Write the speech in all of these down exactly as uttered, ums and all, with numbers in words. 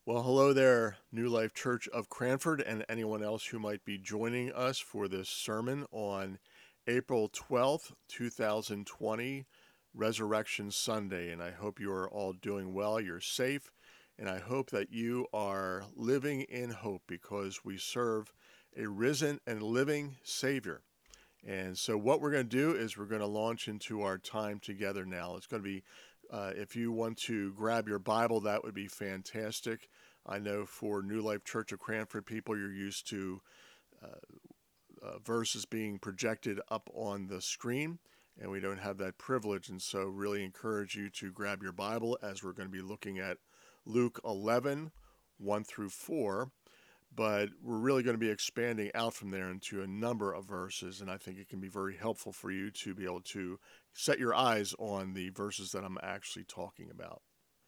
Well, hello there, New Life Church of Cranford, and anyone else who might be joining us for this sermon on April twelfth, two thousand twenty, Resurrection Sunday. And I hope you are all doing well, you're safe, and I hope that you are living in hope because we serve a risen and living Savior. And so, what we're going to do is we're going to launch into our time together now. It's going to be, uh, if you want to grab your Bible, that would be fantastic. I know for New Life Church of Cranford people, you're used to uh, uh, verses being projected up on the screen, and we don't have that privilege. And so, really encourage you to grab your Bible as we're going to be looking at Luke eleven, one through four. But we're really going to be expanding out from there into a number of verses, and I think it can be very helpful for you to be able to set your eyes on the verses that I'm actually talking about.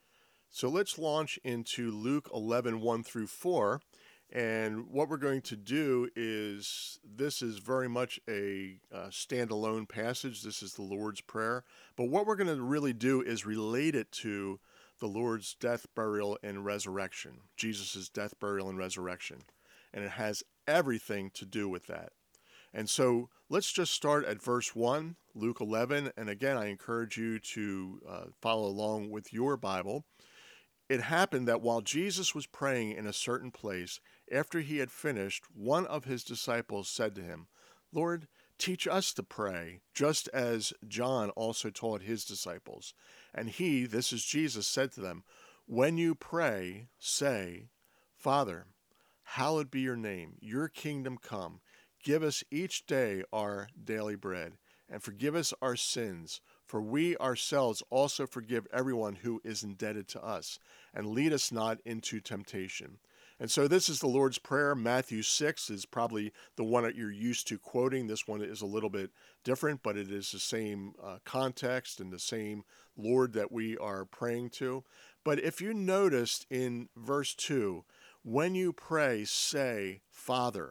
So let's launch into Luke eleven, one through four, and what we're going to do is, this is very much a uh, standalone passage. This is the Lord's Prayer, but what we're going to really do is relate it to the Lord's death, burial, and resurrection, Jesus' death, burial, and resurrection. And it has everything to do with that. And so let's just start at verse one, Luke eleven. And again, I encourage you to uh, follow along with your Bible. It happened that while Jesus was praying in a certain place, after he had finished, one of his disciples said to him, "Lord, teach us to pray, just as John also taught his disciples." And he, this is Jesus, said to them, "When you pray, say, 'Father, hallowed be your name, your kingdom come. Give us each day our daily bread, and forgive us our sins, for we ourselves also forgive everyone who is indebted to us. And lead us not into temptation.'" And so this is the Lord's Prayer. Matthew six is probably the one that you're used to quoting. This one is a little bit different, but it is the same uh, context and the same Lord that we are praying to. But if you noticed in verse two, when you pray, say, "Father."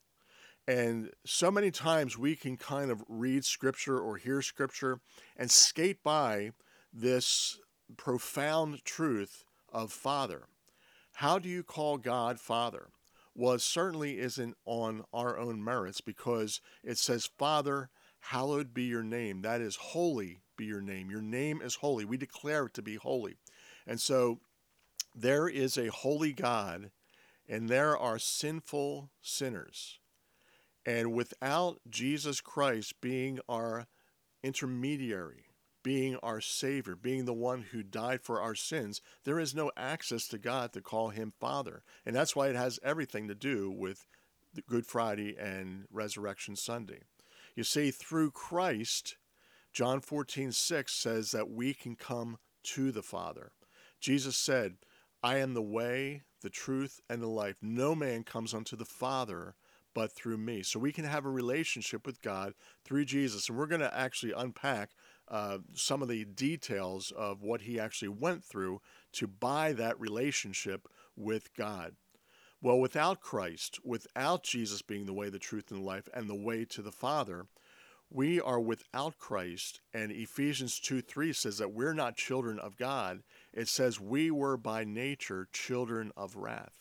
And so many times we can kind of read Scripture or hear Scripture and skate by this profound truth of Father. How do you call God Father? Well, it certainly isn't on our own merits, because it says, "Father, hallowed be your name." That is, holy be your name. Your name is holy. We declare it to be holy. And so there is a holy God, and there are sinful sinners. And without Jesus Christ being our intermediary, being our Savior, being the one who died for our sins, there is no access to God to call him Father. And that's why it has everything to do with Good Friday and Resurrection Sunday. You see, through Christ, John fourteen six says that we can come to the Father. Jesus said, "I am the way, the truth, and the life. No man comes unto the Father but through me." So we can have a relationship with God through Jesus. And we're going to actually unpack uh, some of the details of what he actually went through to buy that relationship with God. Well, without Christ, without Jesus being the way, the truth, and the life, and the way to the Father, we are without Christ. And Ephesians two three says that we're not children of God. It says we were by nature children of wrath.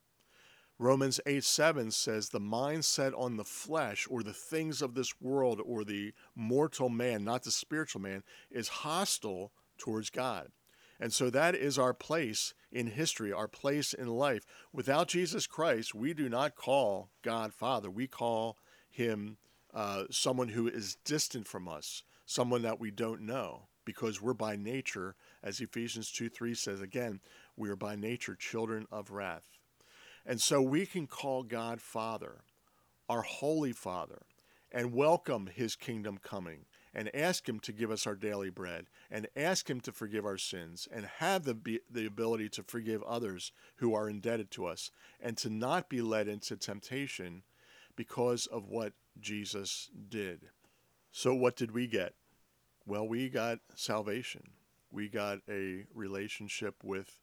Romans eight seven says the mind set on the flesh, or the things of this world, or the mortal man, not the spiritual man, is hostile towards God. And so that is our place in history, our place in life. Without Jesus Christ, we do not call God Father. We call him uh, someone who is distant from us, someone that we don't know, because we're by nature, as Ephesians two three says, again, we are by nature children of wrath. And so we can call God Father, our Holy Father, and welcome his kingdom coming, and ask him to give us our daily bread, and ask him to forgive our sins, and have the, the ability to forgive others who are indebted to us, and to not be led into temptation because of what Jesus did. So what did we get? Well, we got salvation. We got a relationship with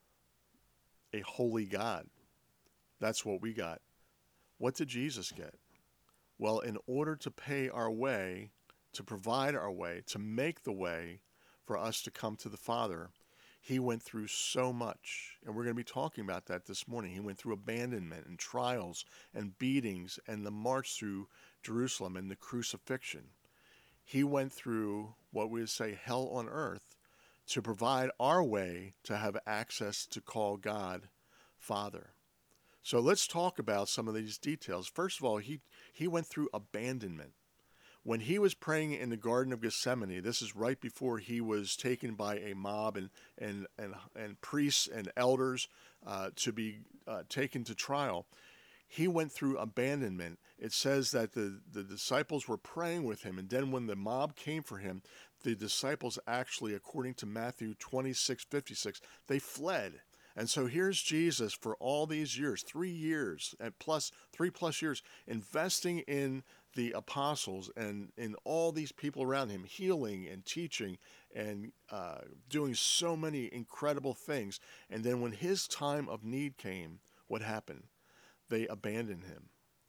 a holy God. That's what we got. What did Jesus get? Well, in order to pay our way, to provide our way, to make the way for us to come to the Father, He went through so much, and we're going to be talking about that this morning. He went through abandonment and trials and beatings and the march through Jerusalem and the crucifixion. He went through what we would say hell on earth to provide our way to have access to call God Father. So let's talk about some of these details. First of all, he, he went through abandonment. When he was praying in the Garden of Gethsemane, this is right before he was taken by a mob and and and, and priests and elders uh, to be uh, taken to trial. He went through abandonment. It says that the, the disciples were praying with him, and then when the mob came for him, the disciples actually, according to Matthew twenty-six fifty-six, they fled. And so here's Jesus for all these years, three years, and plus three plus years, investing in the apostles and in all these people around him, healing and teaching and uh, doing so many incredible things. And then when his time of need came, what happened? They abandoned him.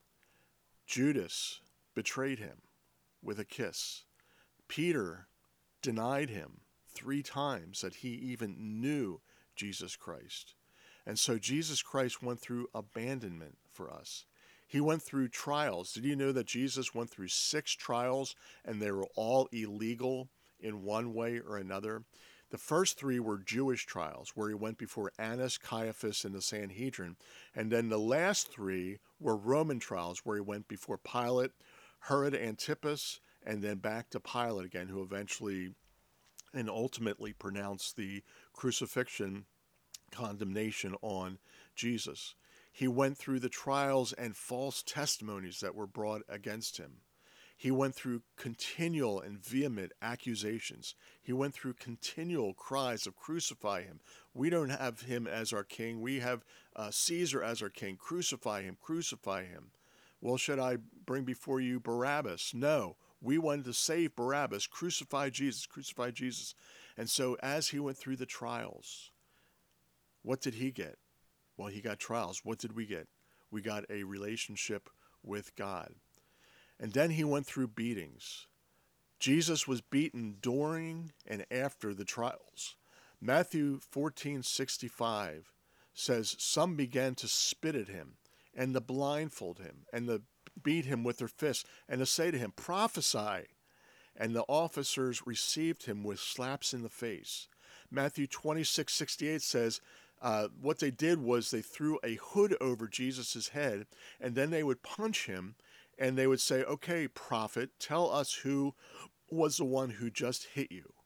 Judas betrayed him with a kiss. Peter denied him three times that he even knew Jesus Christ. And so Jesus Christ went through abandonment for us. He went through trials. Did you know that Jesus went through six trials and they were all illegal in one way or another? The first three were Jewish trials where he went before Annas, Caiaphas, and the Sanhedrin. And then the last three were Roman trials where he went before Pilate, Herod Antipas, and then back to Pilate again, who eventually and ultimately pronounced the crucifixion condemnation on Jesus. He went through the trials and false testimonies that were brought against him. He went through continual and vehement accusations. He went through continual cries of crucify him. We don't have him as our king. We have uh, Caesar as our king. Crucify him, crucify him. Well, should I bring before you Barabbas? No. We wanted to save Barabbas. Crucify Jesus, crucify Jesus. And so as he went through the trials, what did he get? Well, he got trials. What did we get? We got a relationship with God. And then he went through beatings. Jesus was beaten during and after the trials. Matthew fourteen sixty-five says, some began to spit at him and to blindfold him and to beat him with their fists and to say to him, prophesy. And the officers received him with slaps in the face. Matthew twenty-six sixty-eight says, uh, what they did was they threw a hood over Jesus' head, and then they would punch him, and they would say, okay, prophet, tell us who was the one who just hit you.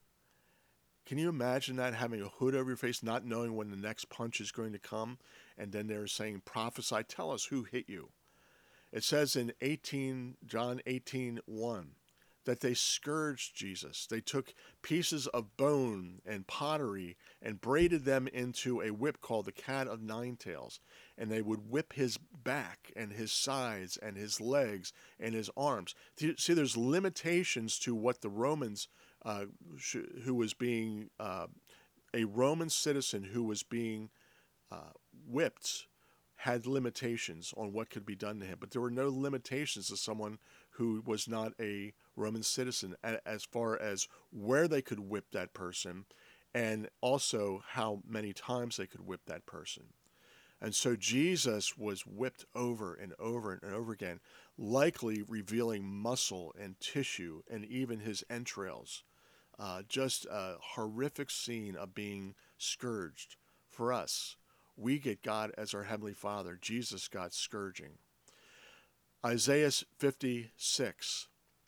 Can you imagine that, having a hood over your face, not knowing when the next punch is going to come, and then they're saying, prophesy, tell us who hit you. It says in eighteen John eighteen one that they scourged Jesus. They took pieces of bone and pottery and braided them into a whip called the cat of nine tails. And they would whip his back and his sides and his legs and his arms. See, there's limitations to what the Romans, uh, who was being uh, a Roman citizen who was being uh, whipped, had limitations on what could be done to him. But there were no limitations to someone who was not a Roman citizen as far as where they could whip that person and also how many times they could whip that person. And so Jesus was whipped over and over and over again, likely revealing muscle and tissue and even his entrails. Uh, just a horrific scene of being scourged. For us, we get God as our Heavenly Father. Jesus got scourging. Isaiah fifty-six.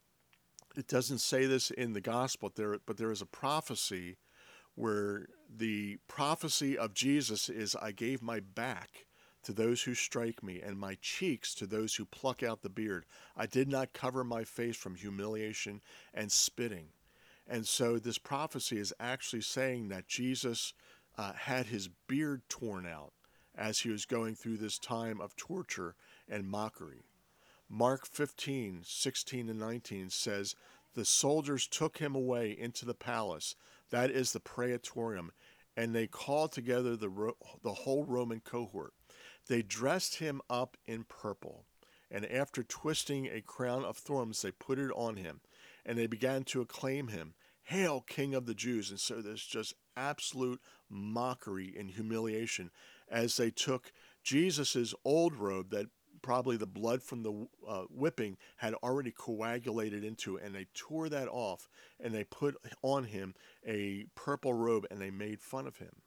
It doesn't say this in the gospel, there, but there is a prophecy where the prophecy of Jesus is, I gave my back to those who strike me and my cheeks to those who pluck out the beard. I did not cover my face from humiliation and spitting. And so this prophecy is actually saying that Jesus uh, had his beard torn out as he was going through this time of torture and mockery. Mark fifteen, sixteen and nineteen says, the soldiers took him away into the palace, that is the praetorium, and they called together the, the whole Roman cohort. They dressed him up in purple, and after twisting a crown of thorns, they put it on him, and they began to acclaim him, Hail, King of the Jews. And so there's just absolute mockery and humiliation as they took Jesus's old robe that probably the blood from the uh, whipping had already coagulated into, and they tore that off and they put on him a purple robe and they made fun of him.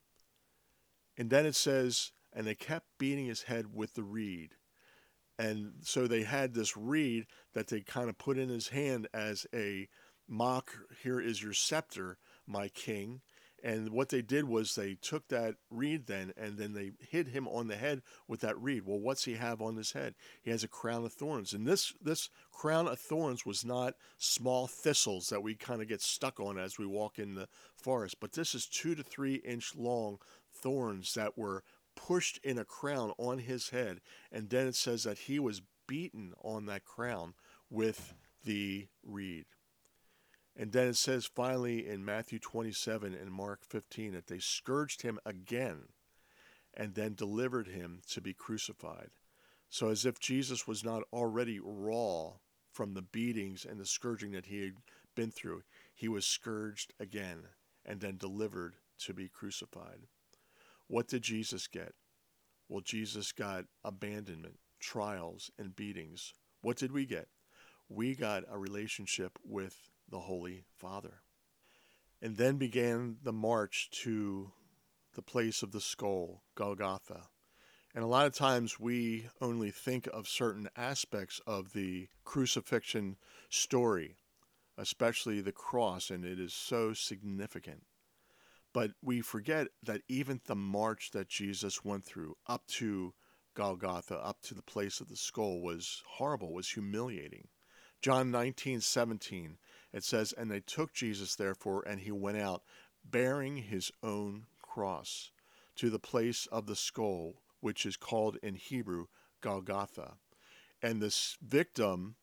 And then it says, and they kept beating his head with the reed. And so they had this reed that they kind of put in his hand as a mock, here is your scepter, my king. And what they did was they took that reed then, and then they hit him on the head with that reed. Well, what's he have on his head? He has a crown of thorns. And this, this crown of thorns was not small thistles that we kind of get stuck on as we walk in the forest, but this is two to three inch long thorns that were pushed in a crown on his head. And then it says that he was beaten on that crown with the reed. And then it says finally in Matthew twenty-seven and Mark fifteen that they scourged him again and then delivered him to be crucified. So as if Jesus was not already raw from the beatings and the scourging that he had been through, he was scourged again and then delivered to be crucified. What did Jesus get? Well, Jesus got abandonment, trials, and beatings. What did we get? We got a relationship with the Holy Father. And then began the march to the place of the skull, Golgotha. And a lot of times we only think of certain aspects of the crucifixion story, especially the cross, and it is so significant. But we forget that even the march that Jesus went through up to Golgotha, up to the place of the skull, was horrible, was humiliating. John nineteen seventeen, it says, and they took Jesus, therefore, and he went out, bearing his own cross, to the place of the skull, which is called in Hebrew Golgotha. And this victim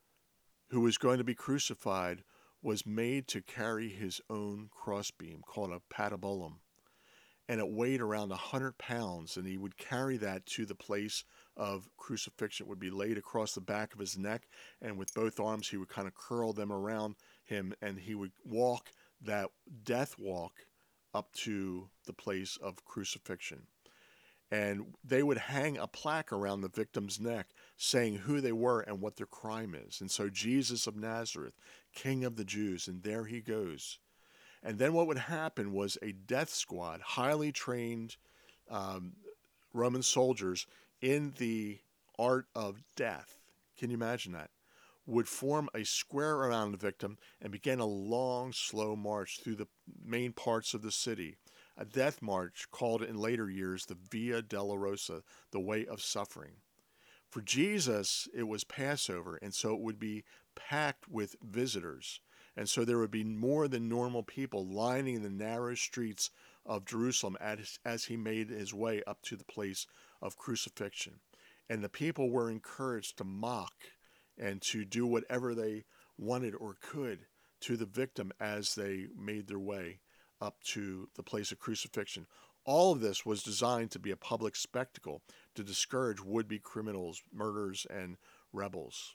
who was going to be crucified was made to carry his own crossbeam, called a patibulum. And it weighed around one hundred pounds, and he would carry that to the place of crucifixion. It would be laid across the back of his neck, and with both arms he would kind of curl them around him, and he would walk that death walk up to the place of crucifixion. And they would hang a plaque around the victim's neck saying who they were and what their crime is. And so Jesus of Nazareth, King of the Jews, and there he goes. And then what would happen was a death squad, highly trained um, Roman soldiers in the art of death, can you imagine that, would form a square around the victim and begin a long, slow march through the main parts of the city. A death march called in later years the Via Dolorosa, the way of suffering. For Jesus, it was Passover, and so it would be packed with visitors. And so there would be more than normal people lining the narrow streets of Jerusalem as, as he made his way up to the place of crucifixion. And the people were encouraged to mock and to do whatever they wanted or could to the victim as they made their way up to the place of crucifixion. All of this was designed to be a public spectacle to discourage would-be criminals, murderers, and rebels.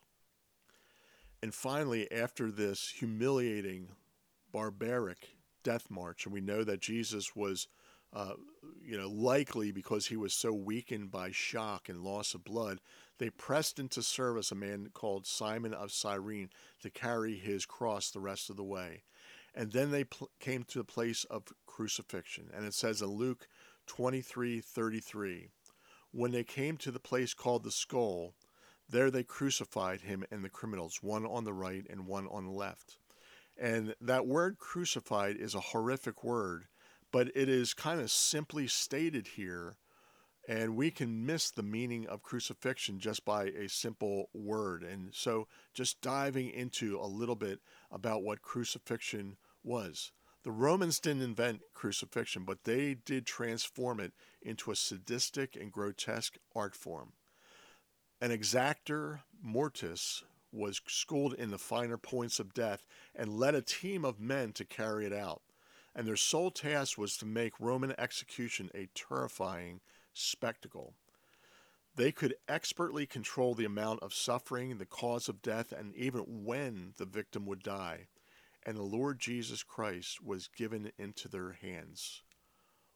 And finally, after this humiliating, barbaric death march, and we know that Jesus was, uh, you know, likely because he was so weakened by shock and loss of blood, they pressed into service a man called Simon of Cyrene to carry his cross the rest of the way. And then they pl- came to the place of crucifixion. And it says in Luke twenty-three thirty-three, when they came to the place called the skull, there they crucified him and the criminals, one on the right and one on the left. And that word crucified is a horrific word, but it is kind of simply stated here, and we can miss the meaning of crucifixion just by a simple word. And so just diving into a little bit about what crucifixion was. The Romans didn't invent crucifixion, but they did transform it into a sadistic and grotesque art form. An exactor mortis was schooled in the finer points of death and led a team of men to carry it out. And their sole task was to make Roman execution a terrifying spectacle. They could expertly control the amount of suffering, the cause of death, and even when the victim would die. And the Lord Jesus Christ was given into their hands.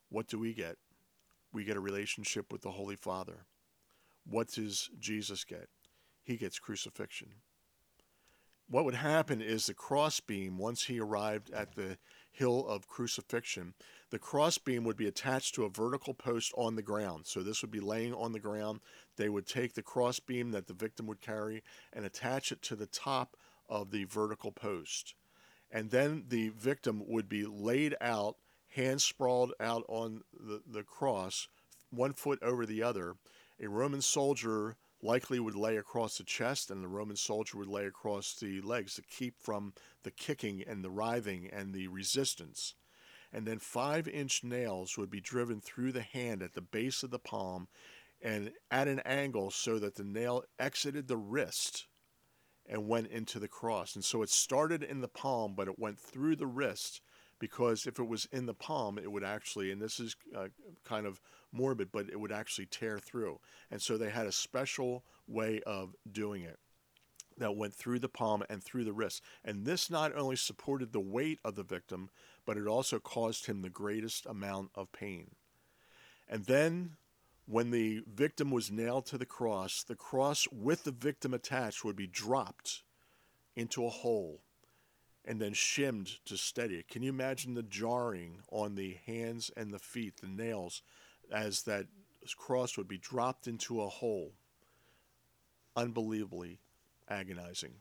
What do we get? We get a relationship with the Holy Father. What does Jesus get? He gets crucifixion. What would happen is the crossbeam, once he arrived at the hill of crucifixion, the crossbeam would be attached to a vertical post on the ground. So this would be laying on the ground. They would take the crossbeam that the victim would carry and attach it to the top of the vertical post. And then the victim would be laid out, hands sprawled out on the, the cross, one foot over the other. A Roman soldier likely would lay across the chest, and the Roman soldier would lay across the legs to keep from the kicking and the writhing and the resistance. And then five-inch nails would be driven through the hand at the base of the palm and at an angle so that the nail exited the wrist and went into the cross. And so it started in the palm, but it went through the wrist, because if it was in the palm, it would actually, and this is uh, kind of morbid, but it would actually tear through. And so they had a special way of doing it that went through the palm and through the wrist. And this not only supported the weight of the victim, but it also caused him the greatest amount of pain. And then when the victim was nailed to the cross, the cross with the victim attached would be dropped into a hole and then shimmed to steady it. Can you imagine the jarring on the hands and the feet, the nails, as that cross would be dropped into a hole? Unbelievably agonizing.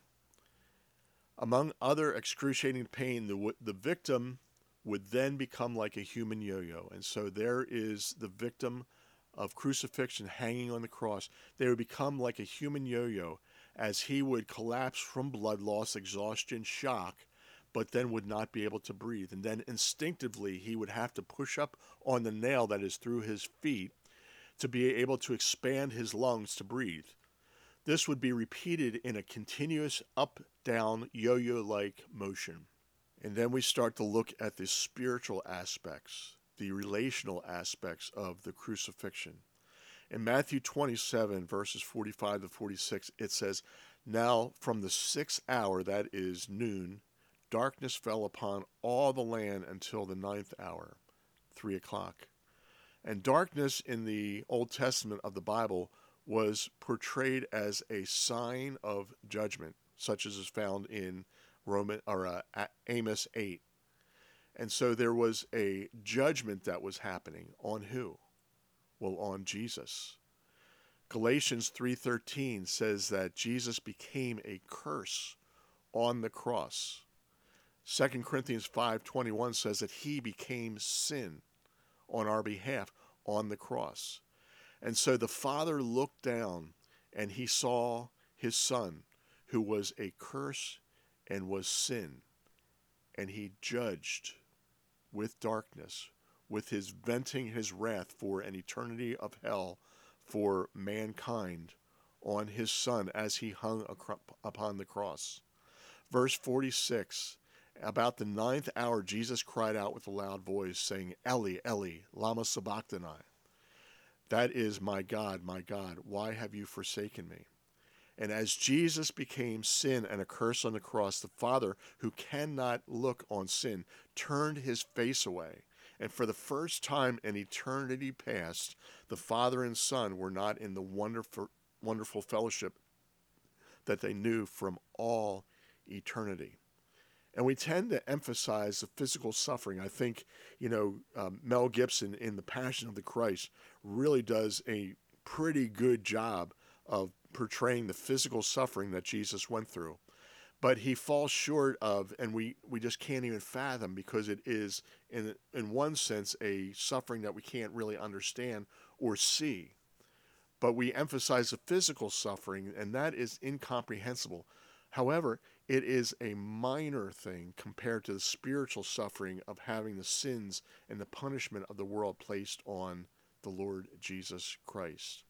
Among other excruciating pain, the, the victim would then become like a human yo-yo. And so there is the victim of crucifixion hanging on the cross. They would become like a human yo-yo as he would collapse from blood loss, exhaustion, shock, but then would not be able to breathe. And then instinctively he would have to push up on the nail that is through his feet to be able to expand his lungs to breathe. This would be repeated in a continuous up-down yo-yo-like motion. And then we start to look at the spiritual aspects, the relational aspects of the crucifixion. In Matthew twenty-seven, verses forty-five to forty-six, it says, "Now from the sixth hour, that is noon, darkness fell upon all the land until the ninth hour," three o'clock. And darkness in the Old Testament of the Bible was portrayed as a sign of judgment, such as is found in Roman or uh, Amos eight. And so there was a judgment that was happening on who? Well, on Jesus. Galatians three thirteen says that Jesus became a curse on the cross. Second Corinthians five twenty-one says that he became sin on our behalf on the cross. And so the Father looked down and he saw his Son, who was a curse and was sin. And he judged with darkness, with his venting his wrath for an eternity of hell for mankind on his Son as he hung upon the cross. Verse forty-six, about the ninth hour, Jesus cried out with a loud voice, saying, "Eli, Eli, lama sabachthani?" That is, "My God, my God, why have you forsaken me?" And as Jesus became sin and a curse on the cross, the Father, who cannot look on sin, turned his face away. And for the first time in eternity past, the Father and Son were not in the wonderful, wonderful fellowship that they knew from all eternity. And we tend to emphasize the physical suffering. I think, you know, um, Mel Gibson in The Passion of the Christ really does a pretty good job of portraying the physical suffering that Jesus went through. But he falls short of, and we, we just can't even fathom, because it is, in, in one sense, a suffering that we can't really understand or see. But we emphasize the physical suffering, and that is incomprehensible. However, it is a minor thing compared to the spiritual suffering of having the sins and the punishment of the world placed on the Lord Jesus Christ.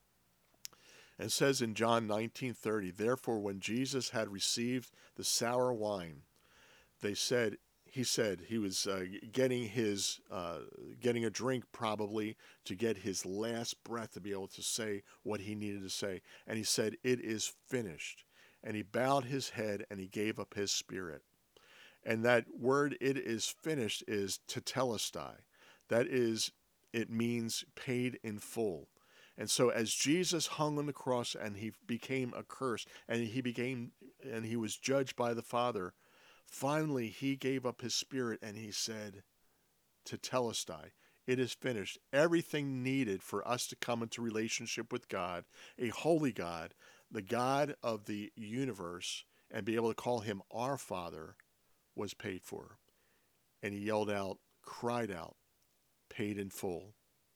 And it says in John nineteen thirty, "Therefore when Jesus had received the sour wine, they said, he said he was uh, getting his uh, getting a drink probably to get his last breath to be able to say what he needed to say. And he said, 'It is finished.' And he bowed his head and he gave up his spirit." And that word, "it is finished," is tetelestai. That is, it means paid in full. And so as Jesus hung on the cross and he became a curse and he became and he was judged by the Father, finally he gave up his spirit and he said to Telestai, it is finished. Everything needed for us to come into relationship with God, a holy God, the God of the universe, and be able to call him our Father, was paid for. And he yelled out, cried out, paid in full.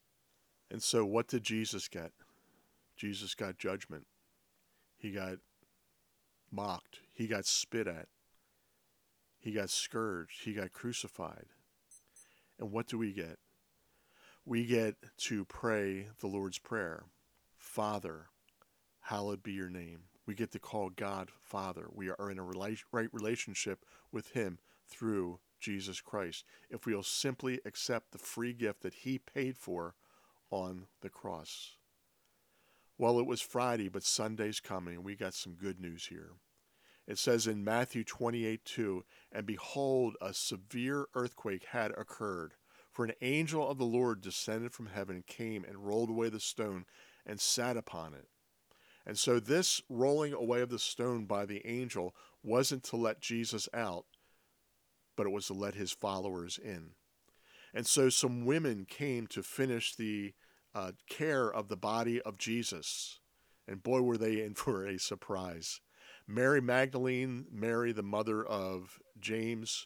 And so what did Jesus get? Jesus got judgment. He got mocked. He got spit at. He got scourged. He got crucified. And what do we get? We get to pray the Lord's Prayer. Father, hallowed be your name. We get to call God Father. We are in a right relationship with him through Jesus Christ. If we'll simply accept the free gift that he paid for on the cross. Well, it was Friday, but Sunday's coming. We got some good news here. It says in Matthew twenty-eight two, and behold, a severe earthquake had occurred, for an angel of the Lord descended from heaven and came and rolled away the stone and sat upon it. And so this rolling away of the stone by the angel wasn't to let Jesus out, but it was to let his followers in. And so some women came to finish the uh, care of the body of Jesus. And boy, were they in for a surprise. Mary Magdalene, Mary, the mother of James,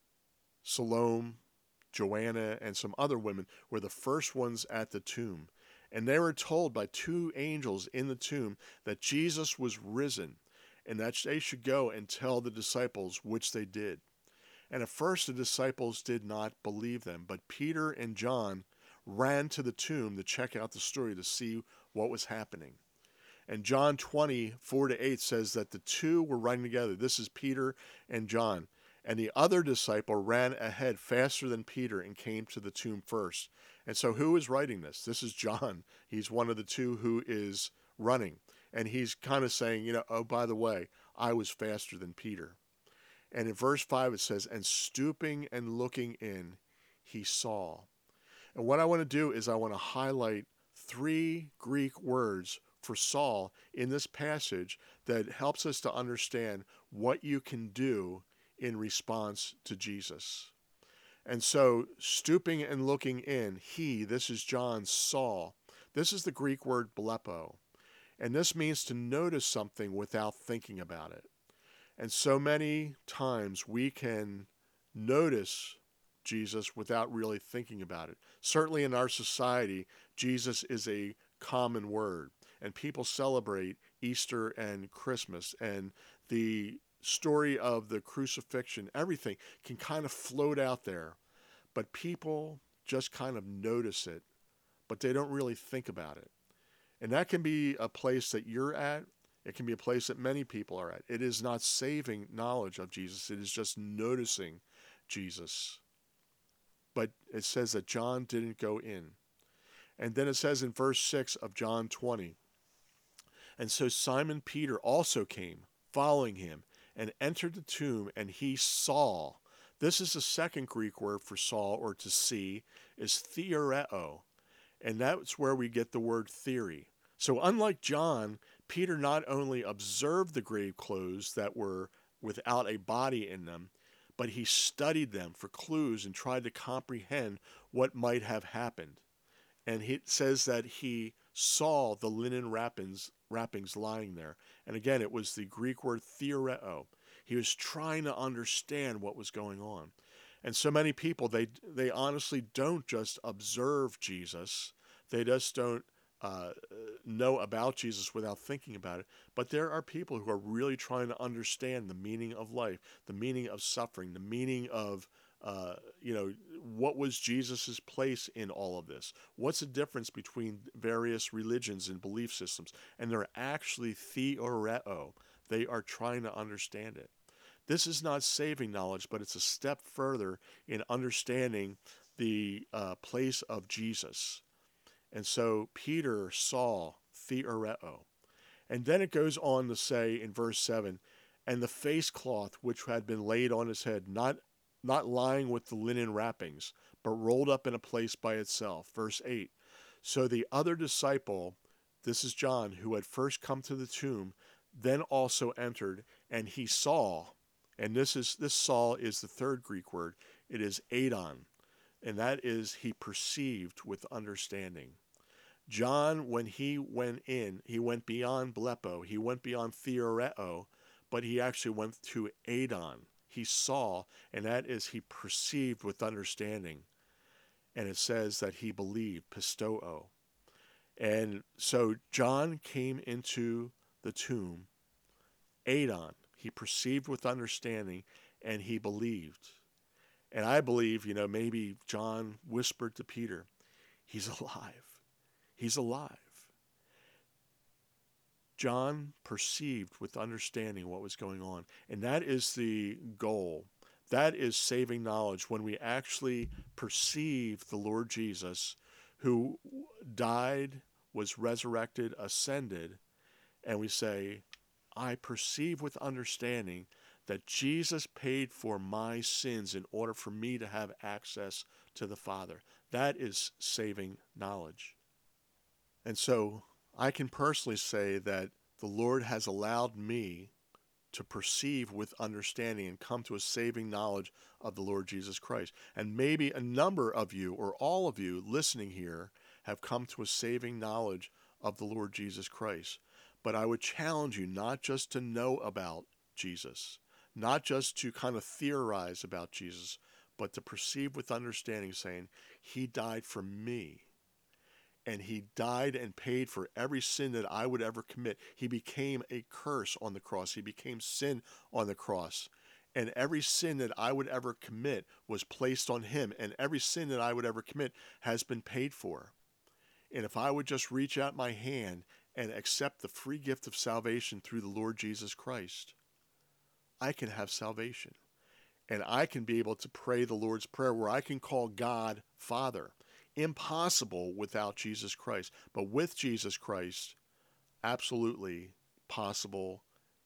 Salome, Joanna, and some other women were the first ones at the tomb. And they were told by two angels in the tomb that Jesus was risen and that they should go and tell the disciples, which they did. And at first the disciples did not believe them, but Peter and John ran to the tomb to check out the story to see what was happening. And John twenty, four to eight says that the two were running together. This is Peter and John. And the other disciple ran ahead faster than Peter and came to the tomb first. And so who is writing this? This is John. He's one of the two who is running. And he's kind of saying, you know, oh, by the way, I was faster than Peter. And in verse five it says, and stooping and looking in, he saw. And what I want to do is I want to highlight three Greek words for Saul in this passage that helps us to understand what you can do in response to Jesus. And so, stooping and looking in, he, this is John, saw. This is the Greek word blepo. And this means to notice something without thinking about it. And so many times we can notice Jesus without really thinking about it. Certainly in our society, Jesus is a common word. And people celebrate Easter and Christmas, and the story of the crucifixion, everything can kind of float out there, but people just kind of notice it, but they don't really think about it. And that can be a place that you're at. It can be a place that many people are at. It is not saving knowledge of Jesus. It is just noticing Jesus. But it says that John didn't go in. And then it says in verse six of John twenty, and so Simon Peter also came, following him, and entered the tomb, and he saw. This is the second Greek word for saw, or to see, is theoreo. And that's where we get the word theory. So unlike John, Peter not only observed the grave clothes that were without a body in them, but he studied them for clues and tried to comprehend what might have happened. And it says that he saw the linen wrappings, wrappings lying there. And again, it was the Greek word theoreo. He was trying to understand what was going on. And so many people, they they honestly don't just observe Jesus. They just don't uh, know about Jesus without thinking about it. But there are people who are really trying to understand the meaning of life, the meaning of suffering, the meaning of Uh, you know, what was Jesus's place in all of this? What's the difference between various religions and belief systems? And they're actually theoreo. They are trying to understand it. This is not saving knowledge, but it's a step further in understanding the uh, place of Jesus. And so Peter saw theoreo. And then it goes on to say in verse seven, and the face cloth which had been laid on his head, not not lying with the linen wrappings, but rolled up in a place by itself. Verse eight. So the other disciple, this is John, who had first come to the tomb, then also entered, and he saw, and this is this saw is the third Greek word. It is eidon, and that is he perceived with understanding. John, when he went in, he went beyond blepo, he went beyond theoreo, but he actually went to eidon. He saw, and that is he perceived with understanding. And it says that he believed, pistoo. And so John came into the tomb, eidon. He perceived with understanding, and he believed. And I believe, you know, maybe John whispered to Peter, he's alive. He's alive. John perceived with understanding what was going on. And that is the goal. That is saving knowledge, when we actually perceive the Lord Jesus, who died, was resurrected, ascended, and we say, I perceive with understanding that Jesus paid for my sins in order for me to have access to the Father. That is saving knowledge. And so I can personally say that the Lord has allowed me to perceive with understanding and come to a saving knowledge of the Lord Jesus Christ. And maybe a number of you, or all of you listening here, have come to a saving knowledge of the Lord Jesus Christ. But I would challenge you not just to know about Jesus, not just to kind of theorize about Jesus, but to perceive with understanding, saying, he died for me. And he died and paid for every sin that I would ever commit. He became a curse on the cross. He became sin on the cross. And every sin that I would ever commit was placed on him. And every sin that I would ever commit has been paid for. And if I would just reach out my hand and accept the free gift of salvation through the Lord Jesus Christ, I can have salvation. And I can be able to pray the Lord's Prayer, where I can call God Father. Impossible without Jesus Christ. But with Jesus Christ, absolutely possible.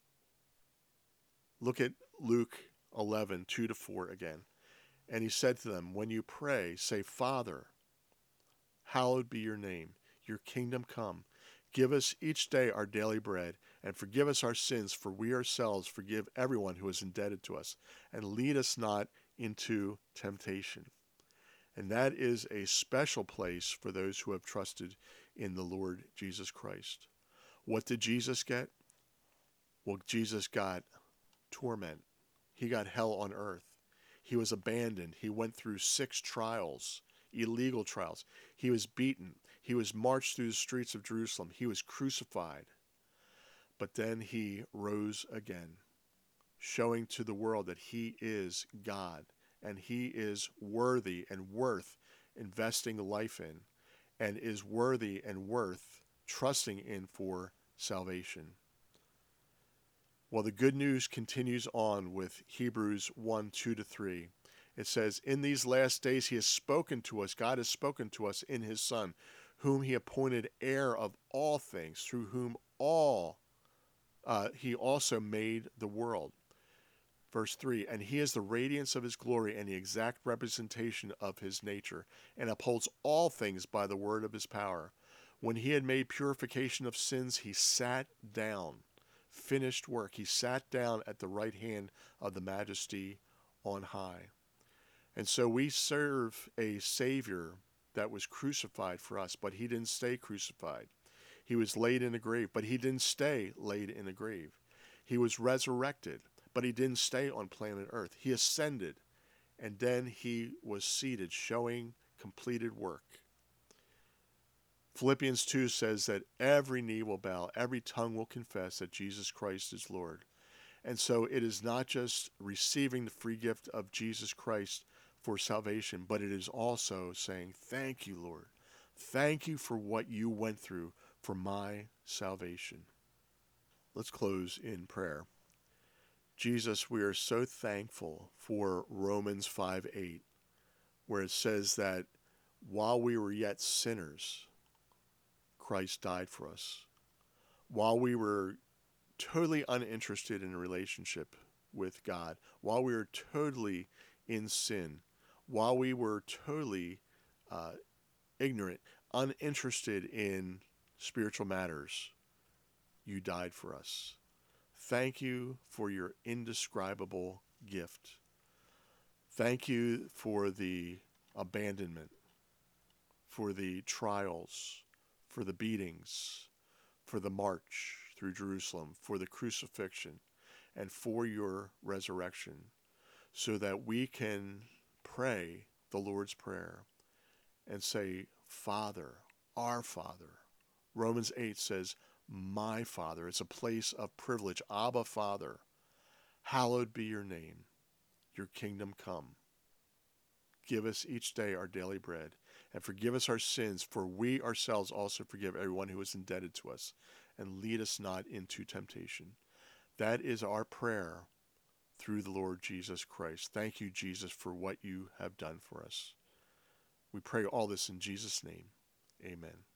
Look at Luke eleven, two to four again. And he said to them, when you pray, say, Father, hallowed be your name. Your kingdom come. Give us each day our daily bread, and forgive us our sins, for we ourselves forgive everyone who is indebted to us. And lead us not into temptation. And that is a special place for those who have trusted in the Lord Jesus Christ. What did Jesus get? Well, Jesus got torment. He got hell on earth. He was abandoned. He went through six trials, illegal trials. He was beaten. He was marched through the streets of Jerusalem. He was crucified. But then he rose again, showing to the world that he is God. And he is worthy and worth investing life in, and is worthy and worth trusting in for salvation. Well, the good news continues on with Hebrews one, two to three. It says, in these last days he has spoken to us, God has spoken to us in his Son, whom he appointed heir of all things, through whom all uh, he also made the world. Verse three, and he is the radiance of his glory and the exact representation of his nature, and upholds all things by the word of his power. When he had made purification of sins, he sat down, finished work. He sat down at the right hand of the majesty on high. And so we serve a Savior that was crucified for us, but he didn't stay crucified. He was laid in a grave, but he didn't stay laid in a grave. He was resurrected, but he didn't stay on planet Earth. He ascended, and then he was seated, showing completed work. Philippians two says that every knee will bow, every tongue will confess that Jesus Christ is Lord. And so it is not just receiving the free gift of Jesus Christ for salvation, but it is also saying, thank you, Lord. Thank you for what you went through for my salvation. Let's close in prayer. Jesus, we are so thankful for Romans five eight, where it says that while we were yet sinners, Christ died for us. While we were totally uninterested in a relationship with God, while we were totally in sin, while we were totally uh, ignorant, uninterested in spiritual matters, you died for us. Thank you for your indescribable gift. Thank you for the abandonment, for the trials, for the beatings, for the march through Jerusalem, for the crucifixion, and for your resurrection, so that we can pray the Lord's Prayer and say, Father, our Father. Romans eight says, my Father. It's a place of privilege. Abba, Father, hallowed be your name. Your kingdom come. Give us each day our daily bread, and forgive us our sins, for we ourselves also forgive everyone who is indebted to us, and lead us not into temptation. That is our prayer through the Lord Jesus Christ. Thank you, Jesus, for what you have done for us. We pray all this in Jesus' name. Amen.